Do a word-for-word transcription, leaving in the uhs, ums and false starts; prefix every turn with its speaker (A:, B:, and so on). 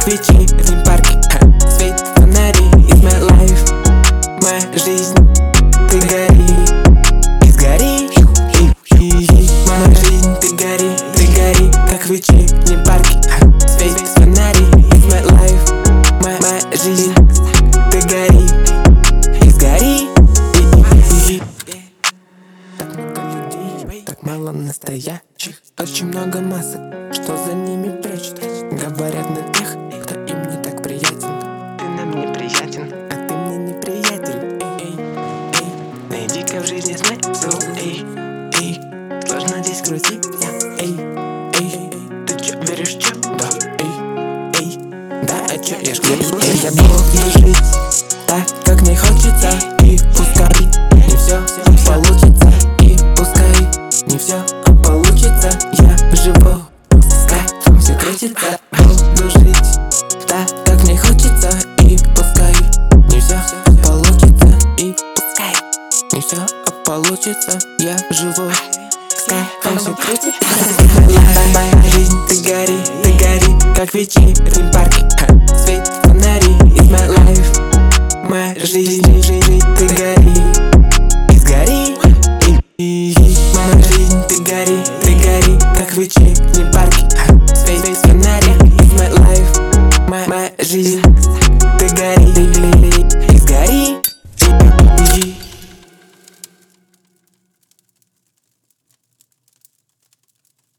A: вечернем парке. Свет фонари is my life. Моя жизнь, ты гори и сгори. Моя жизнь, ты гори, ты гори, как в вечернем парке. Свет фонари is my life. Моя, моя жизнь, ты гори и сгори. Так мало настоящих, очень много масок, что за ними прячут. Говорят на тех, кто им не так приятен. Ты нам неприятен, а ты мне неприятен. Эй, эй, эй, найди-ка в жизни смысл. Эй, эй, сложно здесь крутиться. Эй, эй, ты чё, веришь, чё? Да, эй, эй, да, а чё, я ж говорю, я буду жить так, как мне хочется. И пускай не все получится. И пускай не все получится. Я живу с кайфом, все крутится. Буду жить так, как мне хочется. И пускай не все получится. И пускай не все получится. Я живу с кайфом, все крутится. Моя жизнь, ты гори, ты гори, как в вечернем парке. Свет фонари is my life. Моя жизнь, жизнь.